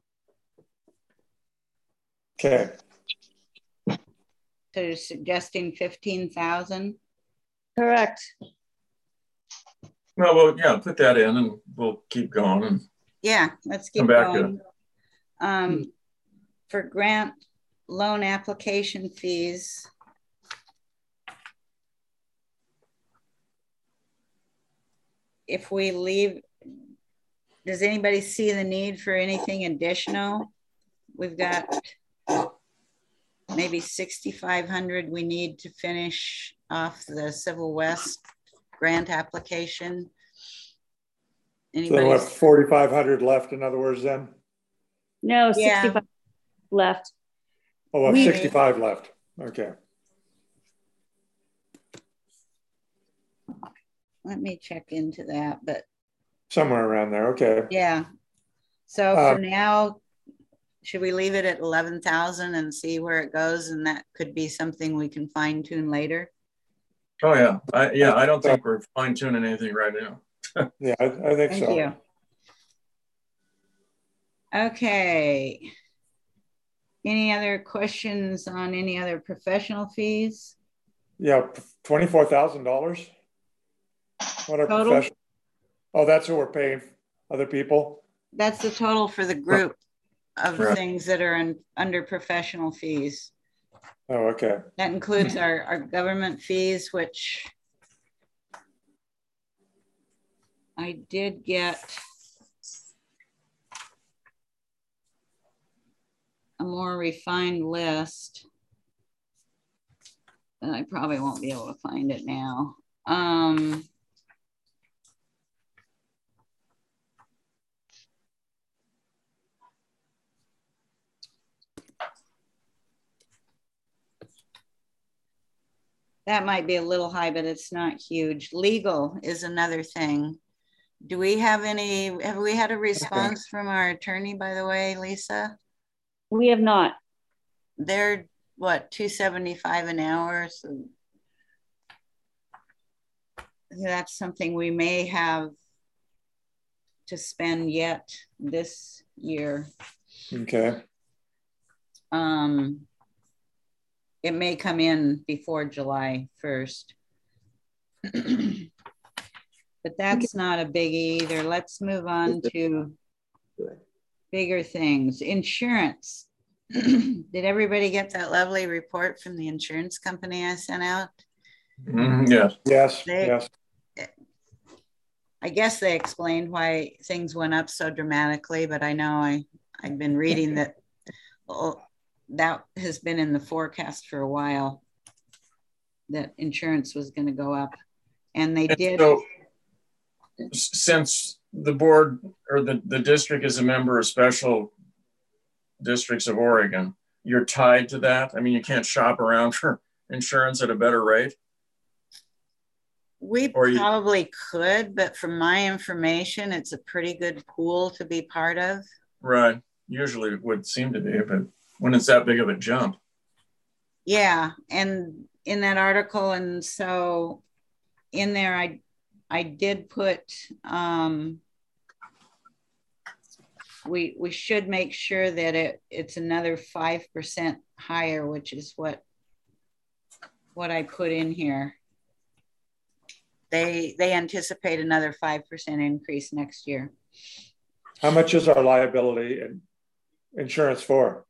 Okay. So you're suggesting fifteen thousand? Correct. Well, well, yeah, put that in and we'll keep going. And yeah, let's keep come back going. To um, for grant loan application fees, if we leave, does anybody see the need for anything additional? We've got maybe sixty-five hundred we need to finish off the Civil West grant application. Anybody? So what, forty-five hundred left, in other words, then? No, Yeah. sixty-five left. Oh, well, We- sixty-five left. Okay. Let me check into that, but Somewhere around there. Okay. yeah. So Uh, for now, should we leave it at eleven thousand and see where it goes? And that could be something we can fine tune later. Oh yeah, I, yeah. I don't think we're fine tuning anything right now. Yeah, I, I think Thank so. you. Okay. Any other questions on any other professional fees? Yeah, twenty-four thousand dollars. What are Total? professional? Oh, that's what we're paying other people. That's the total for the group of Right. things that are in, under professional fees. Oh, okay. That includes our, our government fees, which I did get a more refined list. And I probably won't be able to find it now. Um, that might be a little high, but it's not huge. Legal is another thing. Do we have any, have we had a response from our attorney, by the way, Lisa? We have not. They're what, two seventy-five an hour? So that's something we may have to spend yet this year. Okay. Um, it may come in before July first. But that's not a biggie either. Let's move on to bigger things. Insurance. Did everybody get that lovely report from the insurance company I sent out? Mm-hmm, yes. Yes. They, yes. I guess they explained why things went up so dramatically, but I know I, I've been reading that oh, that has been in the forecast for a while, that insurance was going to go up. And they And did. So, since the board or the, the district is a member of special districts of Oregon, you're tied to that? I mean, you can't shop around for insurance at a better rate? We Or you- probably could, but from my information, it's a pretty good pool to be part of. Right. Usually it would seem to be, but when it's that big of a jump. Yeah, and in that article, and so in there, I I did put um, we we should make sure that it it's another five percent higher, which is what what I put in here. They they anticipate another five percent increase next year. How much is our liability and insurance for?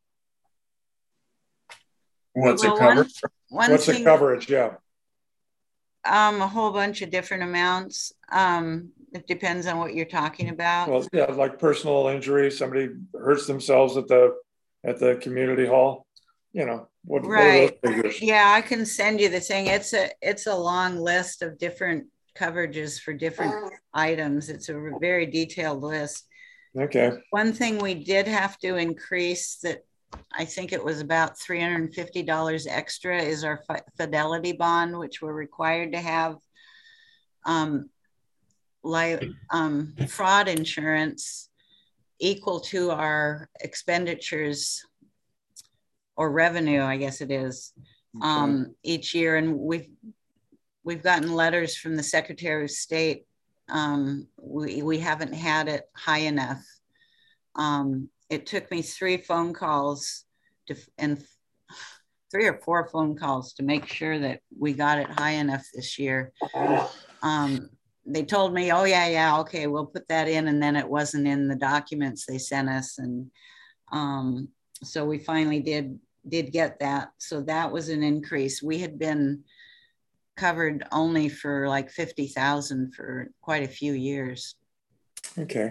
What's Well, it cover? one- one What's thing- the coverage? Yeah. Um, a whole bunch of different amounts. Um, it depends on what you're talking about. Well, yeah, like personal injury, somebody hurts themselves at the at the community hall. you know, what, Right. what are those figures? Yeah, I can send you the thing. It's a it's a long list of different coverages for different items. It's a very detailed list. Okay. One thing we did have to increase that I think it was about three hundred fifty dollars extra is our fidelity bond, which we're required to have um, like um, fraud insurance equal to our expenditures or revenue, I guess it is, Okay. um, each year. And we've, we've gotten letters from the Secretary of State. Um, we, we haven't had it high enough. Um, it took me three phone calls to, and three or four phone calls to make sure that we got it high enough this year. Um, they told me, oh yeah, yeah, okay, we'll put that in. And then it wasn't in the documents they sent us. And um, so we finally did, did get that. So that was an increase. We had been covered only for like fifty thousand for quite a few years. Okay.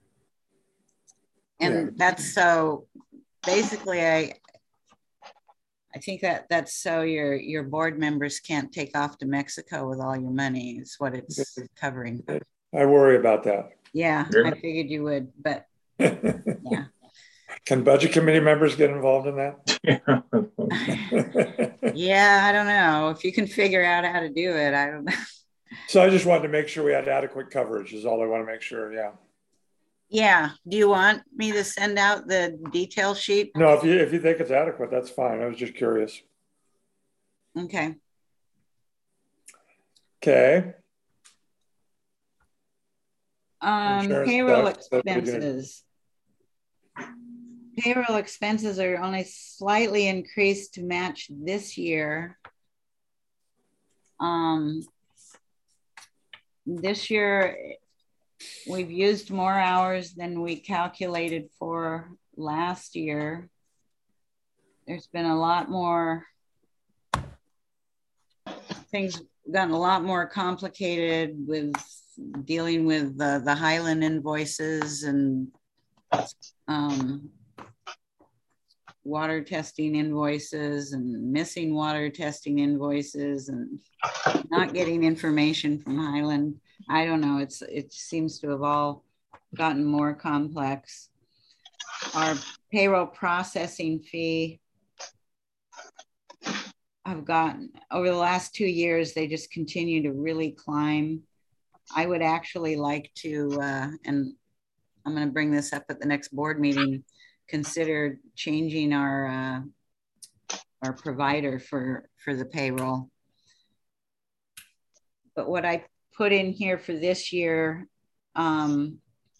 And Yeah. that's so basically I I think that that's so your your board members can't take off to Mexico with all your money is what it's covering. I worry about that. Yeah, Yeah. I figured you would, but yeah. Can budget committee members get involved in that? Yeah, I don't know. If you can figure out how to do it, I don't know. So I just wanted to make sure we had adequate coverage is all I want to make sure. Yeah. Yeah. Do you want me to send out the detail sheet? No, if you if you think it's adequate, that's fine. I was just curious. Okay. Okay. Um, Insurance payroll tax, that's what we did. expenses. Payroll expenses are only slightly increased to match this year. Um, this year, we've used more hours than we calculated for last year. There's been a lot more, things gotten a lot more complicated with dealing with uh, the Highland invoices and um, water testing invoices and missing water testing invoices and not getting information from Highland. I don't know, it's it seems to have all gotten more complex. Our payroll processing fee, I've gotten, over the last two years, they just continue to really climb. I would actually like to, uh, and I'm gonna bring this up at the next board meeting, consider changing our uh, our provider for, for the payroll. But what I put in here for this year um,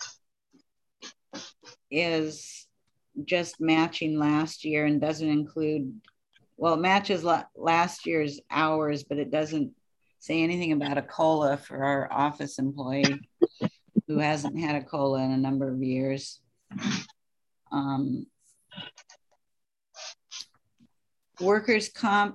is just matching last year and doesn't include, well, it matches la last year's hours, but it doesn't say anything about a COLA for our office employee who hasn't had a COLA in a number of years. Um, workers' comp,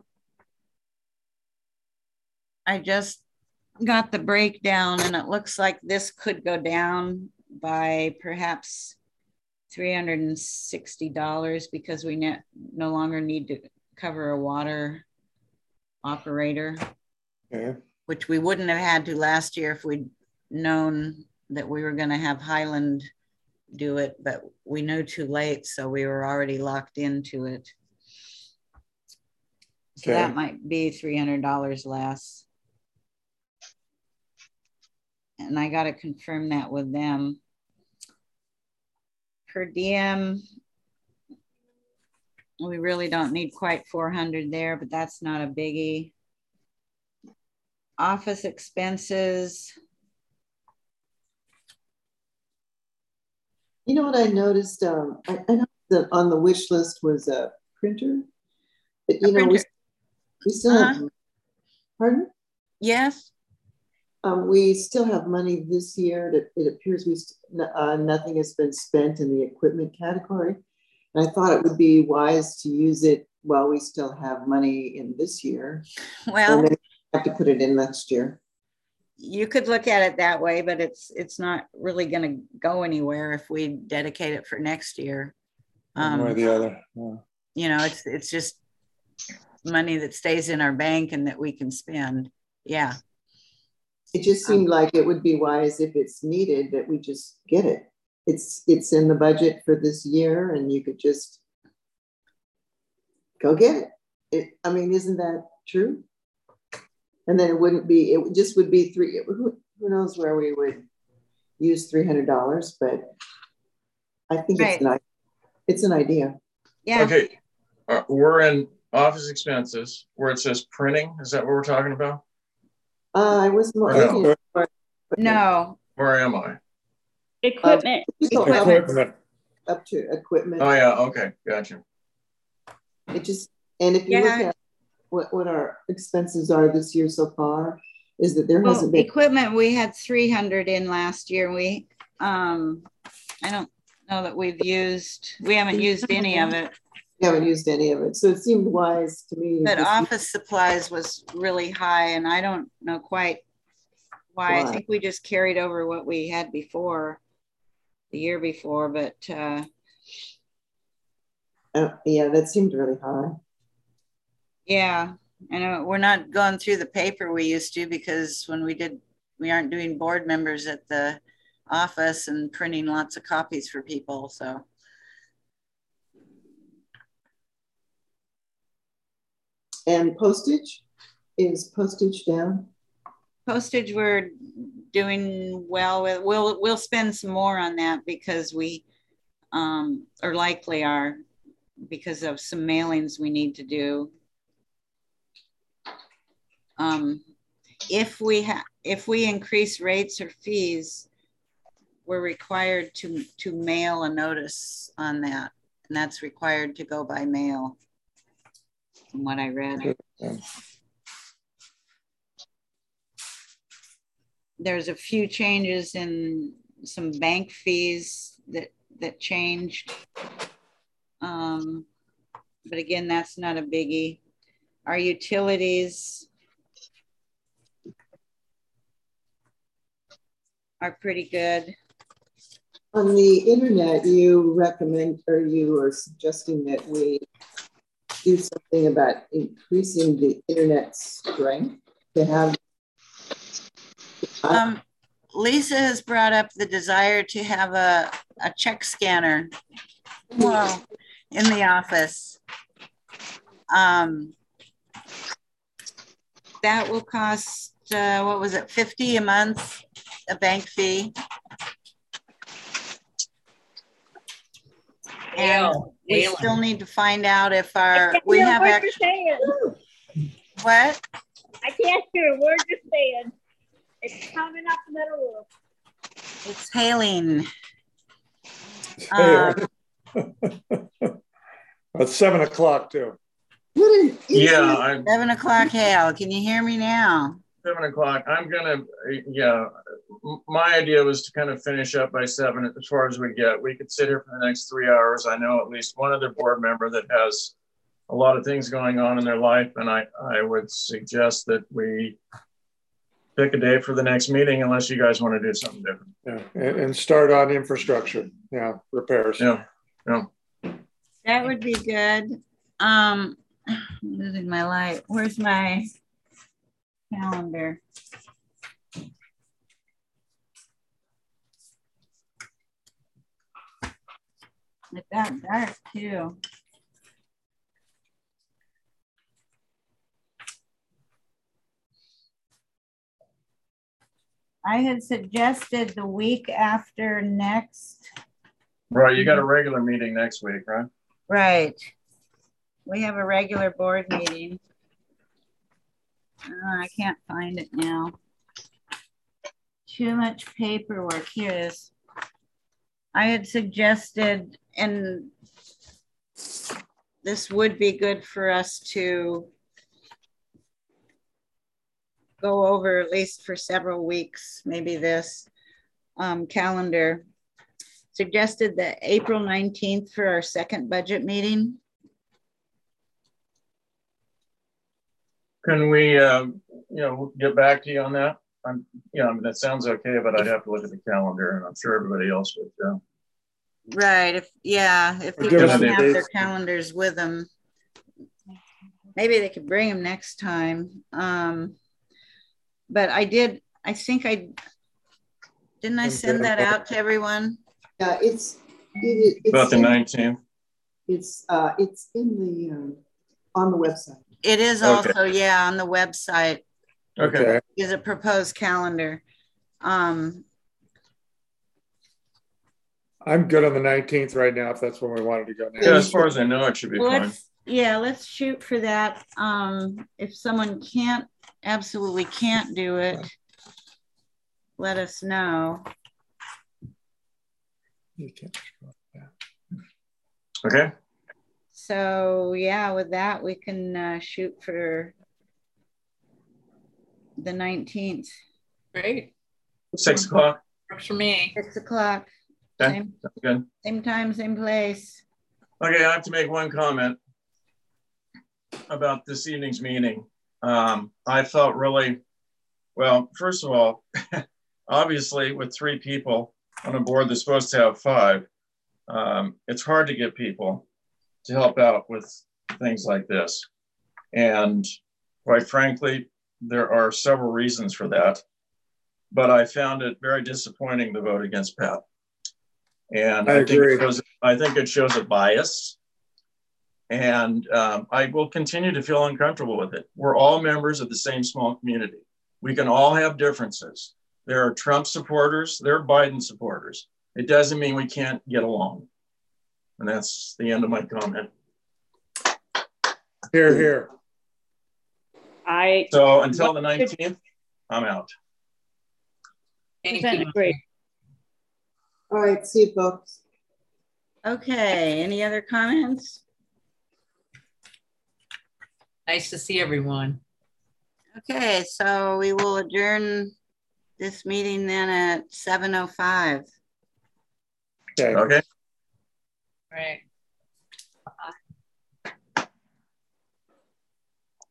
I just got the breakdown and it looks like this could go down by perhaps three hundred sixty dollars because we ne no longer need to cover a water operator, Okay. which we wouldn't have had to last year if we'd known that we were going to have Highland do it, but we knew too late, so we were already locked into it. So Okay. that might be three hundred dollars less. And I got to confirm that with them. Per diem, we really don't need quite four hundred there, but that's not a biggie. Office expenses. You know what I noticed? Um, I, I know that on the wish list was a printer, but you A know, we, printer. we still Uh-huh. have, pardon? Yes. Um, we still have money this year that it appears we uh, nothing has been spent in the equipment category. And I thought it would be wise to use it while we still have money in this year. Well, And then have to put it in next year. you could look at it that way, but it's it's not really going to go anywhere if we dedicate it for next year. One way or Um, the other. Yeah. you know, it's, it's just money that stays in our bank and that we can spend. Yeah. It just seemed like it would be wise if it's needed that we just get it. It's, it's in the budget for this year and you could just go get it. It, I mean, isn't that true? And then it wouldn't be, it just would be three, who, who knows where we would use three hundred dollars, but I think right. it's, an, it's an idea. Yeah. Okay. Uh, we're in office expenses where it says printing. Is that what we're talking about? Uh, I was more. No. no. Where am I? Equipment. Uh, equipment. equipment. Up to equipment. Oh yeah. Okay. Gotcha. It just, and if you yeah. look at what, what our expenses are this year so far, is that there well, hasn't been equipment. We had three hundred in last year. We, um, I don't know that we've used, we haven't used any of it. We haven't used any of it. So it seemed wise to me. But office supplies was really high and I don't know quite why. why. I think we just carried over what we had before, the year before, but uh, uh yeah, that seemed really high. Yeah, I know we're not going through the paper we used to because when we did, we aren't doing board members at the office and printing lots of copies for people, so. And postage, is postage down? Postage we're doing well with. We'll we'll spend some more on that because we um, or likely are because of some mailings we need to do. Um, if we have if we increase rates or fees, we're required to to mail a notice on that, and that's required to go by mail. From what I read. Yeah. There's a few changes in some bank fees that that changed. Um, but again, that's not a biggie. Our utilities are pretty good. On the internet, you recommend or you are suggesting that we do something about increasing the internet strength to have. Um, Lisa has brought up the desire to have a, a check scanner well, in the office. Um, that will cost, uh, what was it, fifty a month, a bank fee. And we still need to find out if our, we have actually, what? I can't hear a word you're saying. It's coming up the middle. It's hailing. It's um, it's seven o'clock too. Yeah. I'm, seven o'clock hail. Can you hear me now? Seven o'clock. I'm gonna, yeah. My idea was to kind of finish up by seven as far as we get. We could sit here for the next three hours. I know at least one other board member that has a lot of things going on in their life, and I, I would suggest that we pick a day for the next meeting unless you guys want to do something different. Yeah, and, and start on infrastructure. Yeah, repairs. Yeah, yeah. That would be good. Um, I'm losing my light. Where's my calendar? It got dark too. I had suggested the week after next. Right, you got a regular meeting next week, right? Right. We have a regular board meeting. Oh, I can't find it now. Too much paperwork. Here it is. I had suggested, and this would be good for us to go over at least for several weeks, maybe this um, calendar. Suggested the April nineteenth for our second budget meeting. Can we, uh, you know, get back to you on that? I'm, you know, I mean, that sounds okay, but I'd have to look at the calendar, and I'm sure everybody else would. Uh... Right, if, yeah, if Or people give us don't the have their dates. calendars with them, maybe they could bring them next time. Um, but I did, I think I, didn't I send that out to everyone? Yeah, it's, it, it's, About the in, nineteenth. it's, uh, it's in the, um, on the website. It is Okay. also, yeah, on the website, Okay. is a proposed calendar. Um, I'm good on the nineteenth right now, if that's when we wanted to go now. Yeah, as far as I know, it should be well, fine. let's, yeah, let's shoot for that. Um, if someone can't, absolutely can't do it, let us know. You can't. Okay. So yeah, with that, we can uh, shoot for the nineteenth. Great. Six o'clock. Works for me. Six o'clock. Okay. Same, That's good. same time, same place. Okay, I have to make one comment about this evening's meeting. Um, I felt really, well, first of all, obviously with three people on a board that's supposed to have five, um, it's hard to get people to help out with things like this. And quite frankly, there are several reasons for that, but I found it very disappointing to vote against Pat. And I, I think it shows, I think it shows a bias. And um, I will continue to feel uncomfortable with it. We're all members of the same small community. We can all have differences. There are Trump supporters, there are Biden supporters. It doesn't mean we can't get along. And that's the end of my comment. Here, here. I So until the nineteenth, I'm out. Thank you. agree. All right, see you folks. Okay, any other comments? Nice to see everyone. Okay, so we will adjourn this meeting then at seven oh five. Okay. Okay.